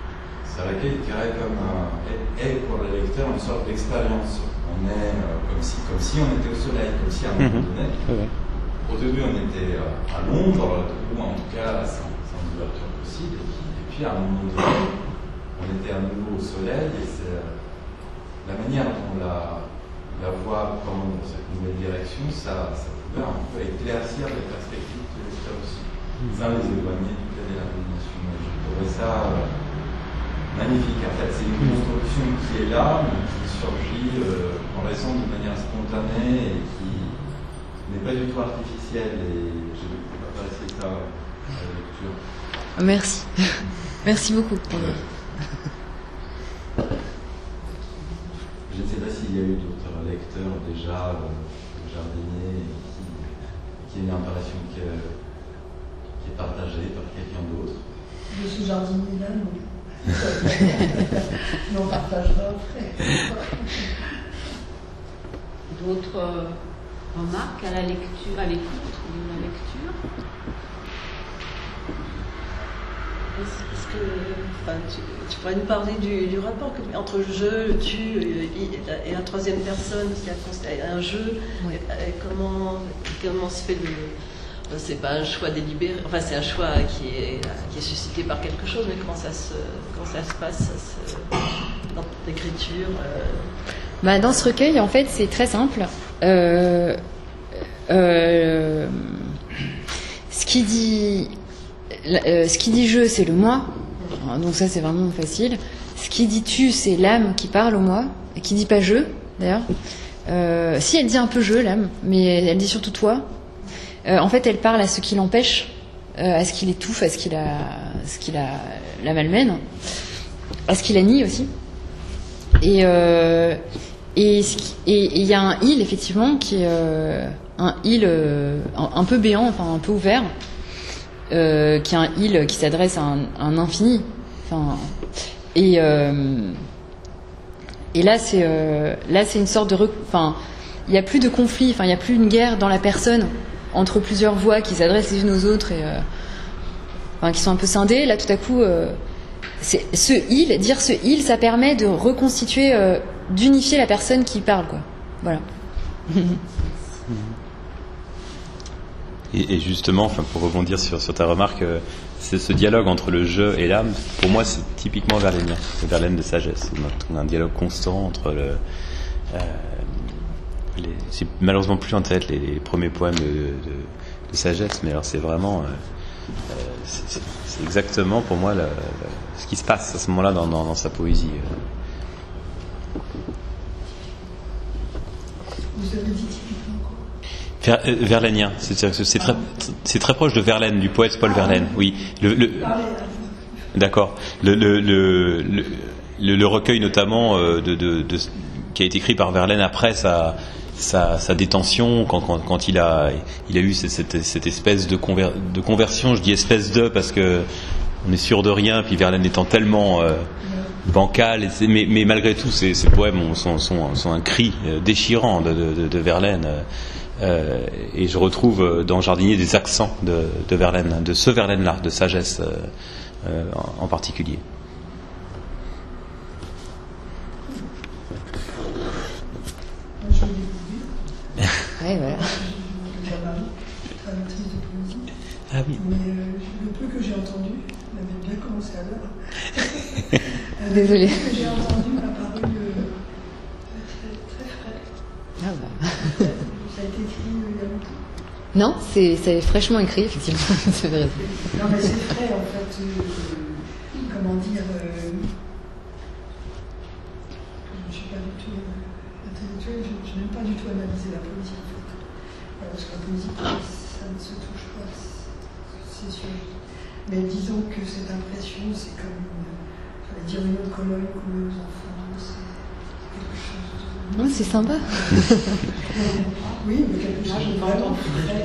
c'est recueil, je dirais, comme un, est, est pour le lecteur une sorte d'expérience. On est euh, comme, si, comme si on était au soleil, comme si à un moment donné, mmh. au début on était euh, à Londres, ou en tout cas sans, sans ouverture possible, et puis, et puis à un moment donné, on était à nouveau au soleil, et c'est euh, la manière dont la, la voix prend dans cette nouvelle direction, ça, ça pouvait un peu éclaircir les perspectives de lecteur aussi, mmh. sans les éloigner du cas de la domination. Je trouvais ça euh, magnifique. En fait, c'est une construction qui est là, mais qui surgit euh, en raison de manière spontanée et qui n'est pas du tout artificielle. Et j'ai beaucoup apprécié ça à la lecture. Merci. Merci beaucoup. Ouais. Je ne sais pas s'il y a eu d'autres lecteurs déjà euh, jardiniers qui, qui a une impression que, qui est partagée par quelqu'un d'autre. De ce jardinier-là, non. On partagera après. D'autres euh, remarques à la lecture, à l'écoute de la lecture? Est-ce que enfin, tu, tu pourrais nous parler du, du rapport que, entre le je, le tu et, et la troisième personne, qui a un jeu, oui. et, et comment, comment se fait le. C'est pas un choix délibéré, enfin c'est un choix qui est, qui est suscité par quelque chose, mais comment ça se, comment ça se passe ça se, dans l'écriture euh... bah, Dans ce recueil, en fait, c'est très simple. Euh, euh, ce qui dit, euh, ce qui dit je, c'est le moi, donc ça c'est vraiment facile. Ce qui dit tu, c'est l'âme qui parle au moi, et qui dit pas je, d'ailleurs. Euh, si elle dit un peu je, l'âme, mais elle dit surtout toi. Euh, en fait, elle parle à ce qui l'empêche, euh, à ce qui l'étouffe, à ce qui la, à ce qui la, la malmène, à ce qui la nie aussi. Et euh, et il y a un il effectivement qui est euh, un il euh, un, un peu béant, enfin un peu ouvert, euh, qui est un il qui s'adresse à un, un infini. Enfin et euh, et là c'est euh, là c'est une sorte de, enfin il y a plus de conflit, enfin il y a plus une guerre dans la personne entre plusieurs voix qui s'adressent les unes aux autres et euh, enfin, qui sont un peu scindées. Là, tout à coup, euh, c'est, ce il, dire ce il, ça permet de reconstituer, euh, d'unifier la personne qui parle, quoi. Voilà. et, et justement, enfin, pour rebondir sur, sur ta remarque, euh, c'est ce dialogue entre le je et l'âme. Pour moi, c'est typiquement verlainien. C'est Verlaine de sagesse. On a un dialogue constant entre le. Euh, Les, j'ai malheureusement plus en tête les, les premiers poèmes de, de, de sagesse, mais alors c'est vraiment, euh, euh, c'est, c'est, c'est exactement pour moi la, la, ce qui se passe à ce moment-là dans, dans, dans sa poésie. Vous avez dit typiquement quoi? Ver, euh, Verlainien, c'est, c'est, très, c'est très proche de Verlaine, du poète Paul Verlaine. Oui. Le, le, d'accord. Le, le, le, le, le, le recueil notamment euh, de, de, de, qui a été écrit par Verlaine après sa Sa, sa détention, quand, quand, quand il a, il a eu cette, cette espèce de, conver, de conversion, je dis espèce de, parce que on est sûr de rien, puis Verlaine étant tellement euh, bancal, et mais, mais malgré tout, ces, ces poèmes sont, sont, sont un cri déchirant de, de, de Verlaine, euh, et je retrouve dans Jardinier des accents de, de Verlaine, de ce Verlaine-là, de sagesse euh, en, en particulier. Ouais, voilà. Traductrice de poésie. Ah oui. Mais euh, le peu que j'ai entendu, on avait bien commencé à l'heure. euh, Désolée. Le peu que j'ai entendu m'a paru euh, très, très frais. Ah bah. Ça a été écrit euh, il y a longtemps. Non, c'est, c'est fraîchement écrit, effectivement. C'est vrai. Non, mais c'est frais, en fait. Euh, comment dire euh, je ne suis pas du tout euh, intellectuelle, je, je n'aime pas du tout analyser la poésie, en fait. Parce que la poésie, ça ne se touche pas, c'est sûr. Mais disons que cette impression, c'est comme une, j'allais dire une autre colonne coulée aux enfants, c'est quelque chose de... Oh, c'est sympa. Oui, mais quelque chose de vraiment frais.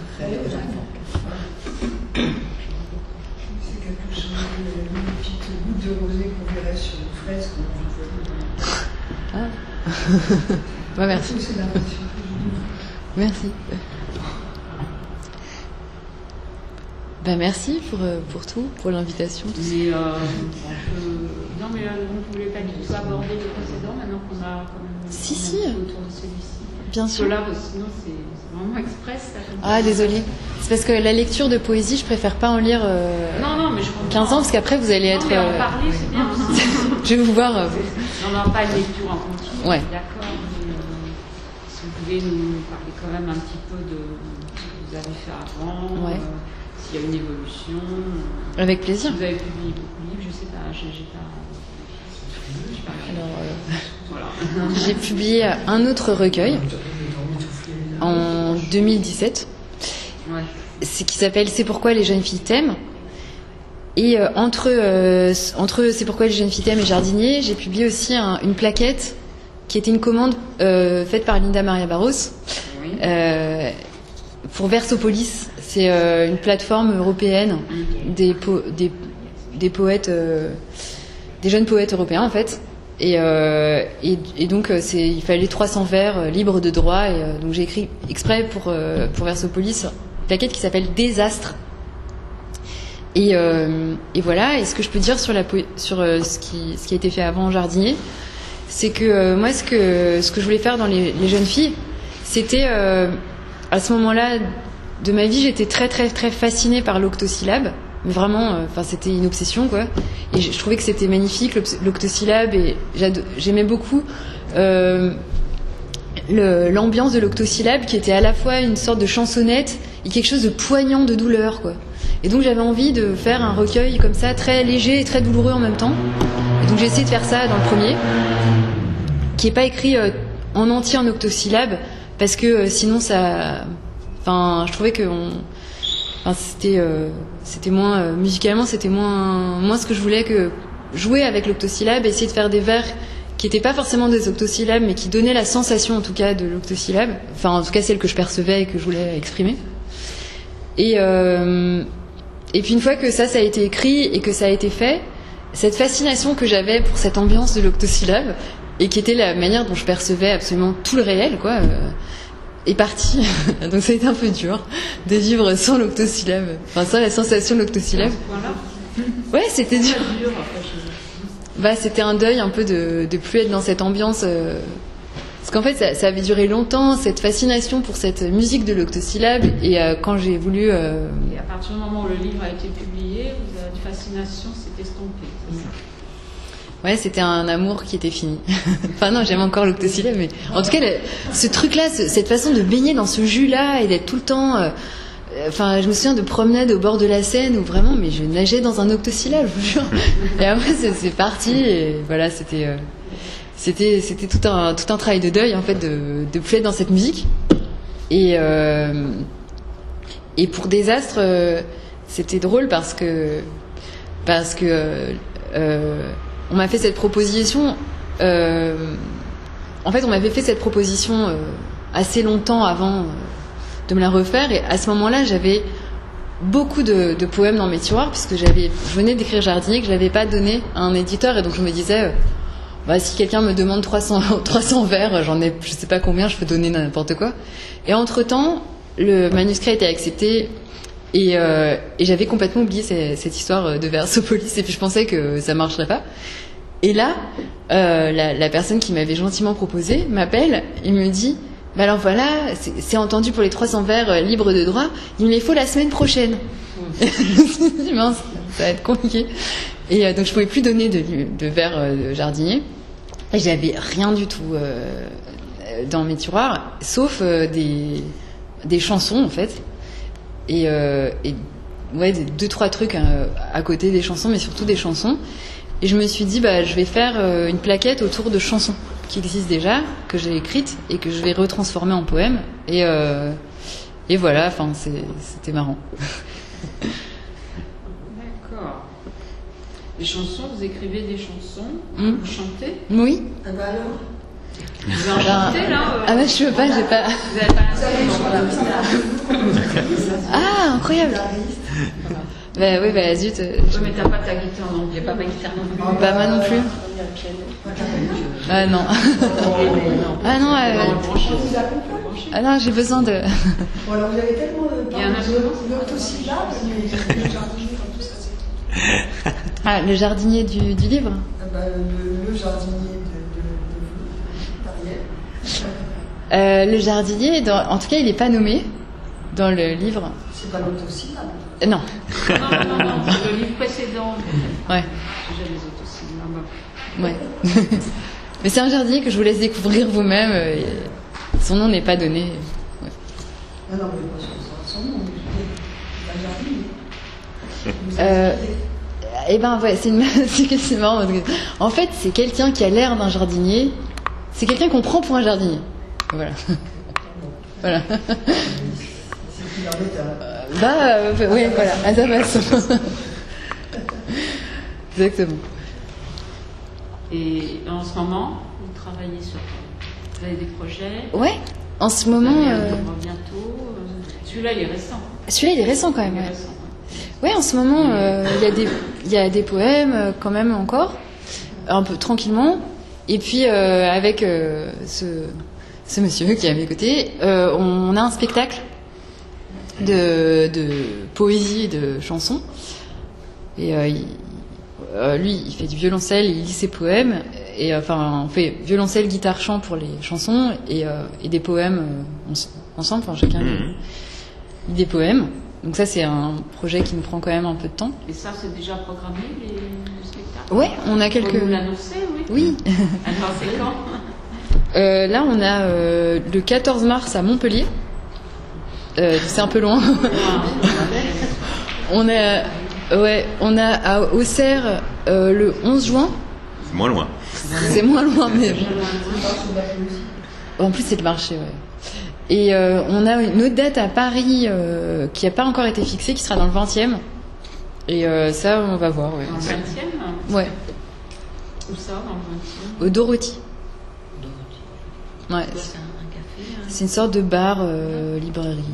C'est quelque chose, une petite goutte de rosée qu'on verrait sur une fresque ou une voie. Ah. Bah, merci. C'est l'impression que j'ai. Merci. Bah merci pour, euh, pour tout, pour l'invitation. Tout Mais euh, on peut... Non, mais euh, donc, vous ne voulez pas du tout aborder le précédent maintenant qu'on a quand même Si, on a si. un peu autour de celui-ci. Bien sûr. Parce que là, sinon, c'est c'est vraiment express. Ça, comme Ah, ça. désolée. C'est parce que la lecture de poésie, je préfère pas en lire euh, Non, non, mais je comprends. quinze ans, parce qu'après, vous allez Non, être... mais en euh, parler, c'est bien. je vais vous voir... euh, On n'a pas de lecture en continu, Ouais. d'accord. Mais, euh, si vous voulez nous parler quand même un petit peu de ce que vous avez fait avant, Ouais. euh, s'il y a une évolution. avec plaisir. Vous avez publié beaucoup de livres, je sais pas, j'ai j'ai pas. j'ai pas regardé. Alors, euh, Voilà. j'ai publié un autre recueil en deux mille dix-sept. Ouais. C'est qui s'appelle C'est pourquoi les jeunes filles t'aiment. Et euh, entre, euh, entre C'est pourquoi les jeunes filles t'aiment et Jardinier, j'ai publié aussi un- une plaquette qui était une commande euh, faite par Linda Maria Barros Oui. euh, pour Versopolis. C'est euh, une plateforme européenne des, po- des, des poètes, euh, des jeunes poètes européens en fait. Et, euh, et, et donc euh, c'est, il fallait trois cents vers euh, libres de droit. Et euh, donc j'ai écrit exprès pour, euh, pour Versopolis une plaquette qui s'appelle Désastre. Et, euh, et voilà. Et ce que je peux dire sur, la po- sur euh, ce, qui, ce qui a été fait avant Jardinier, c'est que euh, moi ce que, ce que je voulais faire dans les, les jeunes filles, c'était euh, à ce moment-là de ma vie, j'étais très très très fascinée par l'octosyllabe. Mais vraiment, enfin euh, c'était une obsession quoi. Et je, je trouvais que c'était magnifique l'octosyllabe et j'ado- j'aimais beaucoup euh, le, l'ambiance de l'octosyllabe qui était à la fois une sorte de chansonnette et quelque chose de poignant de douleur quoi. Et donc j'avais envie de faire un recueil comme ça très léger et très douloureux en même temps. Et donc j'ai essayé de faire ça dans le premier, qui est pas écrit euh, en entier en octosyllabe parce que euh, sinon ça, enfin je trouvais que on Enfin, c'était, euh, c'était moins euh, musicalement, c'était moins, moins ce que je voulais que jouer avec l'octosyllabe, essayer de faire des vers qui n'étaient pas forcément des octosyllabes, mais qui donnaient la sensation en tout cas de l'octosyllabe. Enfin, en tout cas celle que je percevais et que je voulais exprimer. Et euh, et puis une fois que ça, ça a été écrit et que ça a été fait, cette fascination que j'avais pour cette ambiance de l'octosyllabe et qui était la manière dont je percevais absolument tout le réel, quoi. Euh, est parti. Donc ça a été un peu dur de vivre sans l'octosyllabe, enfin sans la sensation de l'octosyllabe. Voilà. Ouais, c'était dur. Dur, après, je- Bah c'était un deuil un peu de de plus être dans cette ambiance. Euh... Parce qu'en fait ça, ça avait duré longtemps cette fascination pour cette musique de l'octosyllabe et euh, quand j'ai voulu. Euh... Et à partir du moment où le livre a été publié, votre fascination s'est estompée. C'est ça. Ouais, c'était un amour qui était fini. Enfin non, j'aime encore l'octosyllabe, mais en tout cas, le, ce truc-là, ce, cette façon de baigner dans ce jus-là et d'être tout le temps... euh, Enfin, je me souviens de promenades au bord de la Seine où vraiment, mais je nageais dans un octosyllabe, je vous jure. Et après, c'est, c'est parti et voilà, c'était... Euh, c'était, c'était tout un, tout un travail de deuil, en fait, de, de plus être dans cette musique. Et, euh, et pour Désastre, euh, c'était drôle parce que... Parce que... Euh, on m'a fait cette proposition. Euh, en fait, on m'avait fait cette proposition euh, assez longtemps avant euh, de me la refaire. Et à ce moment-là, j'avais beaucoup de, de poèmes dans mes tiroirs puisque j'avais, je venais d'écrire Jardinier que je n'avais pas donné à un éditeur. Et donc je me disais, euh, bah, si quelqu'un me demande trois cents, trois cents vers, j'en ai, je sais pas combien, je peux donner n'importe quoi. Et entre-temps, le manuscrit a été accepté. Et, euh, et j'avais complètement oublié cette, cette histoire de Versopolis et puis je pensais que ça marcherait pas. Et là, euh, la, la personne qui m'avait gentiment proposé m'appelle et me dit bah alors voilà, c'est, c'est entendu pour les trois cents vers euh, libres de droit, il me les faut la semaine prochaine. Je me suis dit mince, ça va être compliqué. Et euh, donc je pouvais plus donner de, de vers euh, de Jardinier. Et j'avais rien du tout euh, dans mes tiroirs, sauf euh, des, des chansons en fait. Et, euh, et ouais, des, deux trois trucs euh, à côté des chansons, mais surtout des chansons. Et je me suis dit bah je vais faire euh, une plaquette autour de chansons qui existent déjà, que j'ai écrites et que je vais retransformer en poèmes. Et euh, et voilà, enfin c'est, c'était marrant. D'accord. Les chansons, vous écrivez des chansons, Mm. vous chantez. Oui. Ah bah alors Vous avez en chanté là euh, Ah bah je peux pas, j'ai pas. Vous n'avez pas l'inspiration. Ah incroyable. Bah oui bah zut. euh, Ouais, mais t'as pas ta guitare non plus. Pas ma guitare non plus. Bah moi non plus. Ah non. Ah non. Euh... manger. Ah non, j'ai besoin de... Bon, alors vous avez tellement de Il y en a de l'autosyllabe, mais le jardinier, comme tout ça, c'est. Ah, le jardinier du, du livre. Ah bah, le, le jardinier de, de, de, d'Ariel. Euh, le jardinier, dans- en tout cas, il n'est pas nommé dans le livre. C'est pas l'autosyllabe. Euh, non. Non, non, non, non, c'est le livre précédent. Ouais. Déjà les autosyllabes. Ouais. Mais c'est un jardinier que je vous laisse découvrir vous-même. euh, et son nom n'est pas donné. Ouais. Non, non, mais pas sur son nom, mais c'est pas le jardinier. Vous Euh, avez- Eh ben ouais, c'est une... c'est que c'est marrant. Parce que, en fait, c'est quelqu'un qui a l'air d'un jardinier. C'est quelqu'un qu'on prend pour un jardinier. Voilà. Voilà. C'est qu'il en est un. Bah, euh, oui, voilà, à sa façon. Exactement. Et en ce moment, vous travaillez sur. Vous avez des projets. Ouais, en ce Vous moment, avez un euh, livre bientôt. euh, Celui-là, il est récent. celui-là, il est récent quand même. Il est Ouais, récent. ouais en ce moment, euh, il y a des, il y a des poèmes euh, quand même encore, un peu tranquillement. Et puis euh, avec euh, ce, ce monsieur qui est à mes côtés, euh, on a un spectacle de, de poésie et de chansons. Et euh, il- euh, lui, il fait du violoncelle, il lit ses poèmes. Et euh, enfin, on fait violoncelle, guitare, chant pour les chansons et, euh, et des poèmes euh, ens- ensemble, enfin chacun lit lit des poèmes. Donc ça, c'est un projet qui nous prend quand même un peu de temps. Et ça, c'est déjà programmé, les, le spectacle. Ouais, on a quelques. Vous nous l'annoncez, oui. Oui. Alors, c'est quand Euh, là, on a euh, le quatorze mars à Montpellier. Euh, c'est un peu loin. on a, ouais, on a à Auxerre euh, le onze juin. C'est moins loin. C'est moins loin, mais en plus c'est le marché. Ouais. Et euh, on a une autre date à Paris euh, qui n'a pas encore été fixée, qui sera dans le vingtième. Et euh, ça, on va voir. Ouais. Dans le vingtième. Ouais. Où ça, dans le vingtième? Au Dorothy. Ouais. C'est un, un café. Un... C'est une sorte de bar, euh, librairie.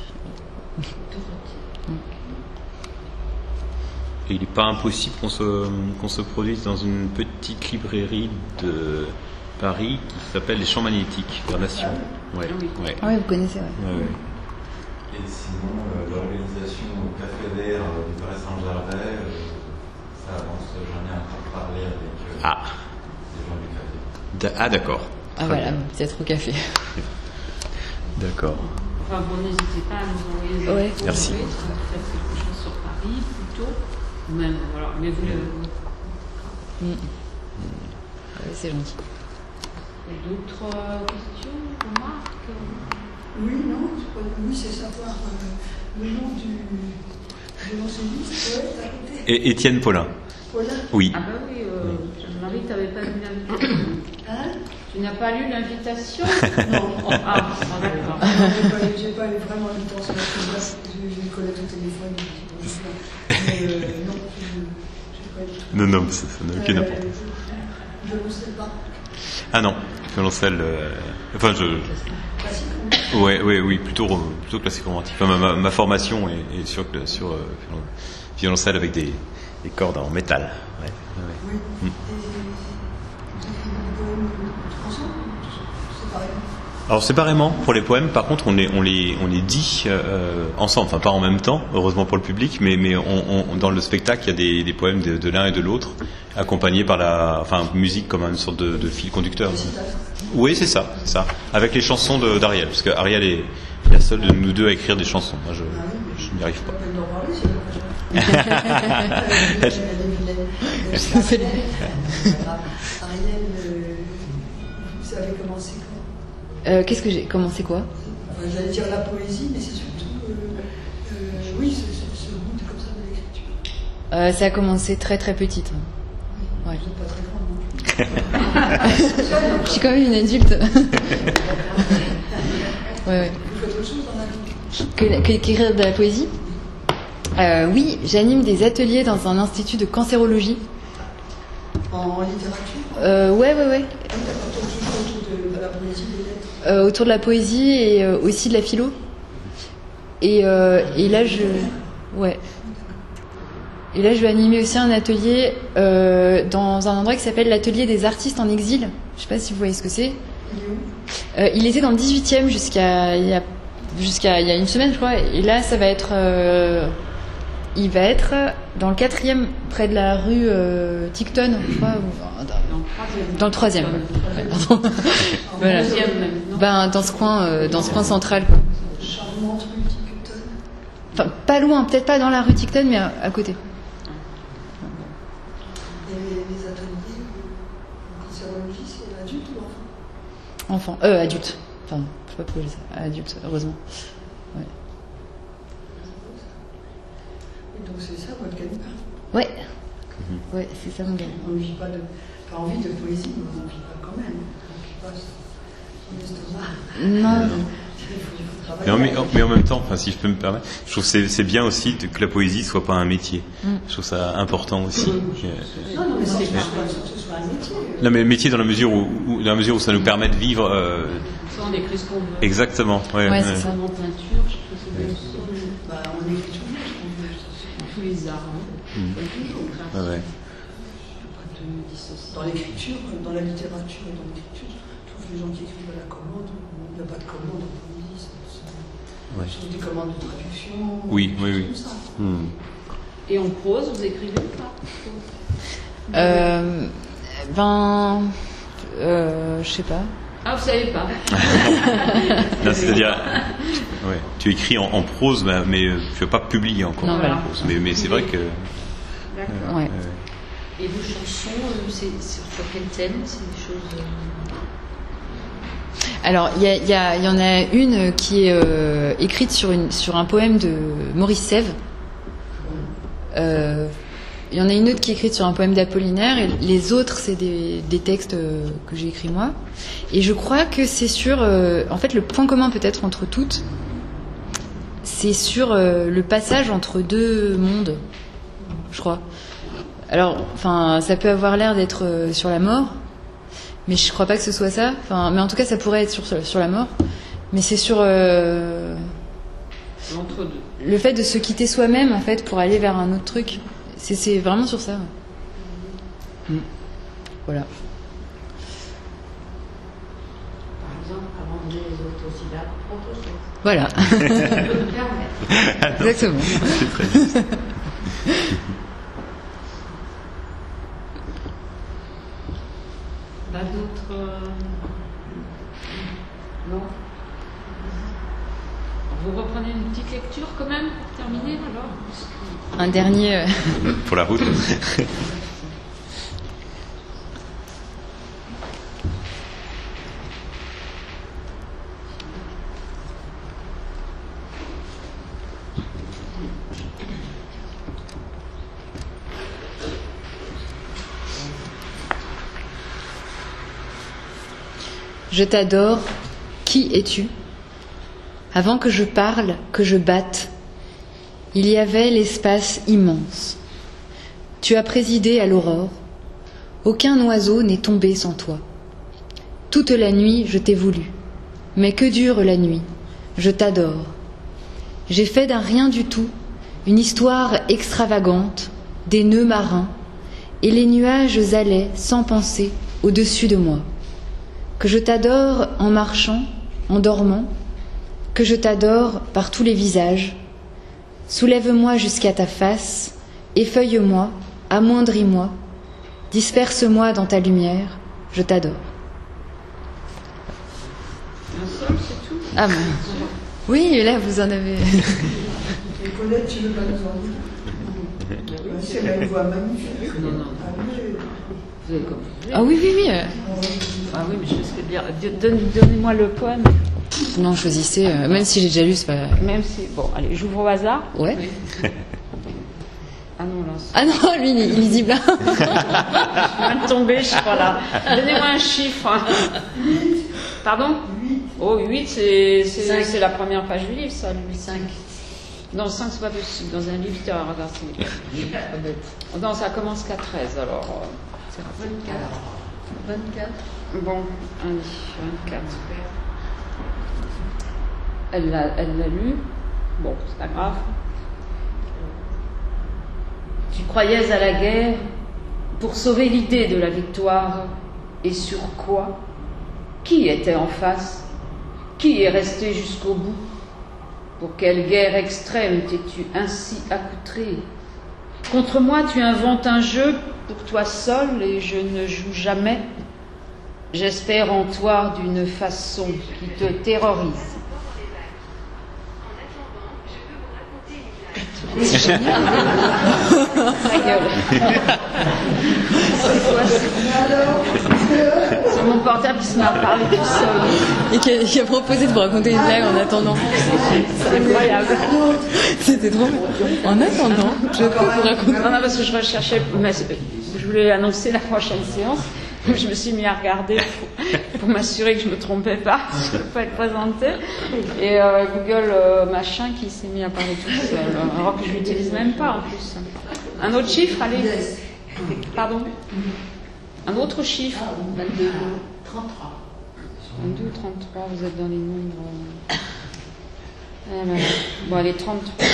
Et il n'est pas impossible qu'on se, qu'on se produise dans une petite librairie de Paris qui s'appelle les Champs Magnétiques, vers Nation. Ouais, Ah oui. ouais. Ah ouais, vous connaissez, ouais. Ouais, ouais. Et sinon, euh, l'organisation au Café Vert euh, du Palais Saint-Gervais, euh, ça avance. J'en ai encore parlé avec euh, Ah, les gens du café. d'a- ah d'accord. Ah Très voilà, bien. peut-être au café. D'accord. Enfin, bon, n'hésitez pas à nous envoyer des Ouais. infos, Merci. oui, si vous faites quelque chose sur Paris, plutôt. Ou même, voilà. Mais vous, le- Mm. Ouais, c'est gentil. il y a d'autres euh, questions, remarques? Oui, non, c'est pas- oui, c'est savoir euh, le nom du violoncelliste, poète à côté. Et Étienne Paulin. Voilà. Oui. Ah bah oui, euh, Jeanne-Marie, tu n'avais pas lu l'invitation. Hein? Tu n'as pas lu l'invitation? Non. Ah, bon, d'accord. J'ai pas, j'ai pas vraiment lu dans ce là je, je connais au téléphone. Mais euh, non, je j'ai pas lu. Non, non, ça ça n'a aucune importance. Je ne sais pas. Ah non, violoncelle. euh, Enfin, je. Classique. Ouais, ouais, oui, plutôt, plutôt classique romantique. Enfin, ma, ma, ma formation est, est sur, sur euh, violoncelle avec des, des cordes en métal. Ouais, ouais, ouais. Oui. Mm. Et les poèmes chansons, c'est pareil. Alors séparément pour les poèmes, par contre, on les on les on les dit euh, ensemble, enfin pas en même temps, heureusement pour le public, mais mais on, on, dans le spectacle, il y a des, des poèmes de, de l'un et de l'autre, accompagnés par la, enfin musique comme une sorte de, de fil conducteur. Oui, c'est ça, c'est ça, avec les chansons de- d'Ariel, parce que Ariel est la seule de nous deux à écrire des chansons. Moi, je je n'y arrive pas. Pas peine d'en parler, c'est dommage. C'est lui. Ariel, euh, vous avez commencé quand? Euh, Qu'est-ce que j'ai commencé quoi? Enfin, j'allais dire la poésie, mais c'est surtout, euh, euh, oui, ce, ce, ce goût de- comme ça de l'écriture. euh, Ça a commencé très très petite. Ouais. Vous n'êtes pas très grande, non? Je suis quand même une adulte. Ouais, ouais. Vous faites autre chose dans la vie? Que, que- qu'écrire de la poésie? Euh, oui, j'anime des ateliers dans un institut de cancérologie. En littérature? Euh, ouais, ouais, ouais. Oui, d'accord, toujours autour de, de la poésie, des lettres. Euh, autour de la poésie et euh, aussi de la philo. Et, euh, et là, je, ouais. Et là, je vais animer aussi un atelier euh, dans un endroit qui s'appelle l'atelier des artistes en exil. Je sais pas si vous voyez ce que c'est. Il est où? Euh, il était dans le dix-huitième jusqu'à il y a, jusqu'à il y a une semaine, je crois. Et là, ça va être... Euh, il va être dans le quatrième, près de la rue euh, Ticton, je crois. Ou, dans le troisième. Ouais, pardon. Voilà. Ben, dans ce coin, euh, dans ce coin central, quoi. Charmante rue Ticton. Enfin, pas loin, peut-être pas dans la rue Ticton, mais à, à côté. Et les, les ateliers en cancérologie, c'est adulte ou enfant? Enfant, euh, adulte. Enfin, je sais pas pourquoi je dis ça. Adulte, heureusement. Ouais. Et donc c'est ça votre gagne-pain. Ouais. Ouais, c'est ça mon gars. On ne vit pas de. Pas envie de poésie, mais on n'en vit pas quand même. On ne vit pas son estomac. Non. Il faut, il faut travailler. Mais en, mais en- mais en même temps, enfin, si je peux me permettre, je trouve que c'est, c'est bien aussi de- que la poésie soit pas un métier. Mm. Je trouve ça important aussi. Non, non, mais c'est pas que ce soit un métier. Non, mais métier dans la mesure où, où- dans la mesure où ça nous permet de vivre. euh, Ça, on écrit ce qu'on veut. exactement. Ouais, Ouais, ouais. c'est ça. En peinture, je trouve que c'est bien aussi. Bah, on écrit toujours ce qu'on veut. Dans tous les arts. Hein. Mm. Toujours. Ouais, ouais. Pas de dissocier. Dans l'écriture, comme dans la littérature et dans l'écriture, je trouve que les gens qui écrivent à la commande, il n'y a pas de commande en poésie. c'est- c'est- Ouais. Ce sont des commandes de traduction. Oui, des oui, choses oui. comme ça. Hmm. Et en prose, vous écrivez ou pas? Euh, ben, euh, je sais pas. Ah, vous savez pas. Non, c'est-à-dire, ouais, tu écris en, en prose, mais, mais euh, tu vas pas publier encore. Non, en voilà. prose. Mais, mais c'est vrai que. D'accord. Ouais. ouais. Et vos chansons, euh, c'est sur, sur quel thème? C'est des choses. euh, Alors, il y, a- il y, a- il y en a une qui est euh, écrite sur, une, sur un poème de Maurice Sèvres. Euh, Il y en a une autre qui est écrite sur un poème d'Apollinaire. Et les autres, c'est des, des textes euh, que j'ai écrits moi. Et je crois que c'est sur... euh, en fait, le point commun peut-être entre toutes, c'est sur euh, le passage entre deux mondes, je crois. Alors, enfin, ça peut avoir l'air d'être euh, sur la mort, mais je crois pas que ce soit ça. Enfin, mais en tout cas, ça pourrait être sur, sur la mort. Mais c'est sur euh, Entre deux. le fait de se quitter soi-même, en fait, pour aller vers un autre truc. C'est, c'est vraiment sur ça. Mm. Voilà. Par exemple, abandonner les autres aussi là pour autre chose. Voilà. Je peux me permettre. Exactement. C'est très juste. Pas d'autres. euh, Non. Vous reprenez une petite lecture quand même pour terminer alors? Un dernier. euh, Pour la route. Je t'adore. Qui es-tu? Avant que je parle, que je batte, il y avait l'espace immense. Tu as présidé à l'aurore. Aucun oiseau n'est tombé sans toi. Toute la nuit, je t'ai voulu. Mais que dure la nuit? Je t'adore. J'ai fait d'un rien du tout une histoire extravagante, des nœuds marins, et les nuages allaient, sans penser, au-dessus de moi. Que je t'adore en marchant, en dormant, que je t'adore par tous les visages. Soulève-moi jusqu'à ta face, effeuille-moi, amoindris-moi, disperse-moi dans ta lumière, je t'adore. Un seul, c'est tout? Ah bon. Oui, là vous en avez. Et Colette, tu ne veux pas nous en dire? Bah, si elle a une voix magnifique. Non, non. Ah oui. Vous avez comme vous voulez. Ah oui, oui, oui. euh. Ah oui, mais je sais bien. Donne- Donnez-moi le poème. Non, choisissez, euh, même si j'ai déjà lu, c'est pas. Même si. Bon, allez, j'ouvre au hasard. Ouais. Ah non, là. c'est- Ah non, lui, il est illisible. Je viens de tomber, je crois là. Donnez-moi un chiffre. Pardon? Oh, huit, c'est, c'est, Cinq. c'est la première page du livre, ça, lui. cinq. Non, cinq, c'est pas possible. Dans un livre, t'as regarde, c'est pas bête. Non, ça commence qu'à treize, alors. euh, c'est rapide. vingt-quatre. vingt-quatre. Bon, allez, vingt-quatre. Elle l'a, elle l'a lu. Bon, c'est pas grave. Tu croyais à la guerre pour sauver l'idée de la victoire. Et sur quoi? Qui était en face? Qui est resté jusqu'au bout? Pour quelle guerre extrême t'es-tu ainsi accoutré? Contre moi, tu inventes un jeu pour toi seul et je ne joue jamais. J'espère en toi d'une façon qui te terrorise. C'est génial. Ta gueule. C'est quoi ça? C'est mon portable qui se met à parler tout seul. Et qui a, qui a proposé de vous raconter une blague en attendant. C'est incroyable. C'était trop bien. En attendant, je peux vous raconter. Non, non, parce que je recherchais, mais je voulais annoncer la prochaine séance. Donc je me suis mis à regarder pour, pour m'assurer que je ne me trompais pas, je ne peux pas être présentée. Et euh, Google euh, machin qui s'est mis à parler tout seul, alors que je ne l'utilise même pas en plus. Un autre chiffre, allez. Pardon? Un autre chiffre? vingt-deux, trente-trois. vingt-deux, trente-trois, vous êtes dans les nombres. Ah, ben, bon, allez, trente-trois.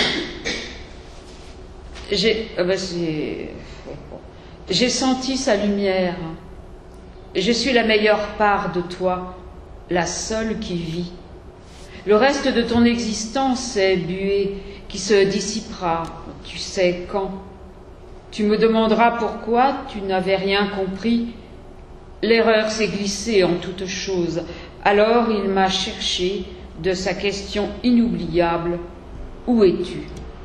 J'ai, euh, ben, j'ai, j'ai senti sa lumière. Je suis la meilleure part de toi, la seule qui vit. Le reste de ton existence est buée, qui se dissipera, tu sais quand. Tu me demanderas pourquoi tu n'avais rien compris. L'erreur s'est glissée en toute chose. Alors il m'a cherché de sa question inoubliable. Où es-tu?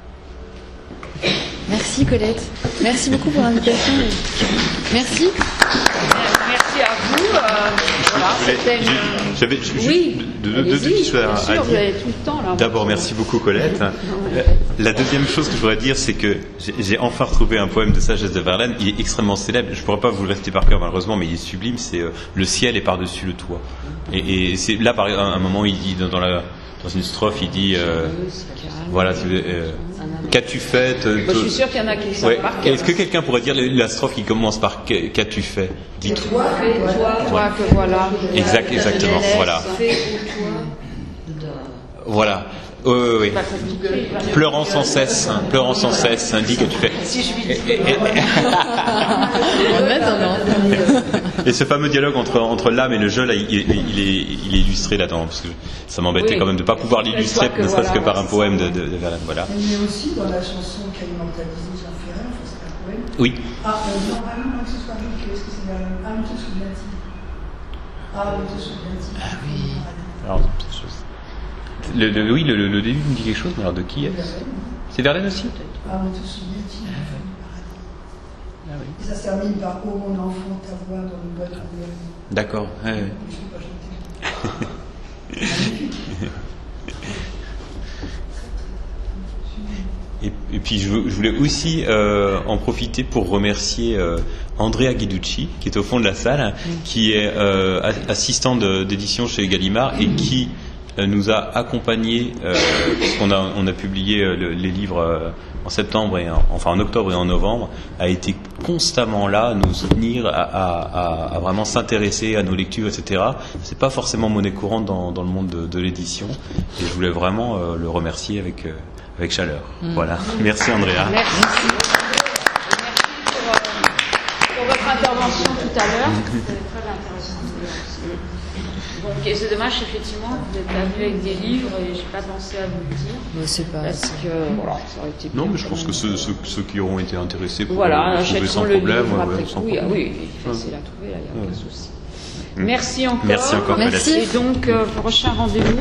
Merci Colette. Merci beaucoup pour l'invitation. Merci. Merci à vous. Euh, voilà, c'était une... J'avais juste oui, deux, deux, deux petites choses à, bien sûr, à vous dire. avez tout le temps là. D'abord, merci beaucoup Colette. La deuxième chose que je voudrais dire, c'est que j'ai, j'ai enfin retrouvé un poème de sagesse de Verlaine. Il est extrêmement célèbre. Je ne pourrais pas vous le rester par cœur malheureusement, mais il est sublime. C'est euh, Le ciel est par-dessus le toit. Et, et c'est là, par un, un moment, il dit dans, dans la dans une strophe, il dit euh, voilà, euh, qu'as-tu fait te, te... Bah, je suis sûre qu'il y en a qui le savent ouais. par cœur. Est-ce que quelqu'un pourrait dire la strophe qui commence par qu'as-tu fait? Dites. Fais toi, toi que voilà. Exact, exactement. Voilà. Fais toi. Voilà. Oui, oui, oui. Pleurant sans cesse, hein, pleurant sans cesse, hein, dis que tu fais. Si je lui Et, et, et, En attendant. et ce fameux dialogue entre, entre l'âme et le jeu, là, il, il, il, est, il est illustré là-dedans, parce que ça m'embêtait oui. quand même de ne pas pouvoir l'illustrer, ne serait-ce que par un poème de, de, de Verlaine. Voilà. Mais aussi dans la chanson qu'a immortalisée Jean Ferrer, enfin, c'est un poème. Oui. Ah, euh, non, ah non, que ce soit lui, est-ce que c'est Verlaine? Ah, mais te souviens-t-il? Ah, mais te souviens-t-il? Ah oui. Alors, le, le, oui, le, le, le début me dit quelque chose, mais alors de qui est-ce? C'est Verlaine aussi? Ah, mais te souviens-t-il? Ah oui. Et ça se termine par « Oh mon enfant, ta voix dans le boîte de la vie ». D'accord. Ouais, ouais. Je ne sais pas chanter. Et, et puis je, je voulais aussi euh, en profiter pour remercier euh, Andrea Guiducci, qui est au fond de la salle, mmh. qui est euh, assistant de, d'édition chez Gallimard et qui euh, nous a accompagnés, euh, puisqu'on a, on a publié euh, le, les livres euh, en septembre, et en, enfin en octobre et en novembre, a été constamment là, à nous soutenir, à, à, à, à vraiment s'intéresser à nos lectures, et cetera. C'est pas forcément monnaie courante dans, dans le monde de, de l'édition, et je voulais vraiment euh, le remercier avec... Euh, avec chaleur. Mmh. Voilà. Merci Andrea. Merci. Merci pour, euh, pour votre intervention tout à l'heure. C'était très intéressant. Donc, et c'est dommage, effectivement, vous êtes venu avec des livres et je n'ai pas pensé à vous le dire. Mais c'est pas. Parce que voilà, ça aurait été. Non, mais je pense que ceux, ceux, ceux qui auront été intéressés pour voilà, trouver sans le problème. Livre Ouais, après, sans oui, problème. oui, il est facile à trouver, il n'y a ouais. aucun souci. Merci encore. Merci encore. Merci. Et donc, euh, prochain rendez-vous.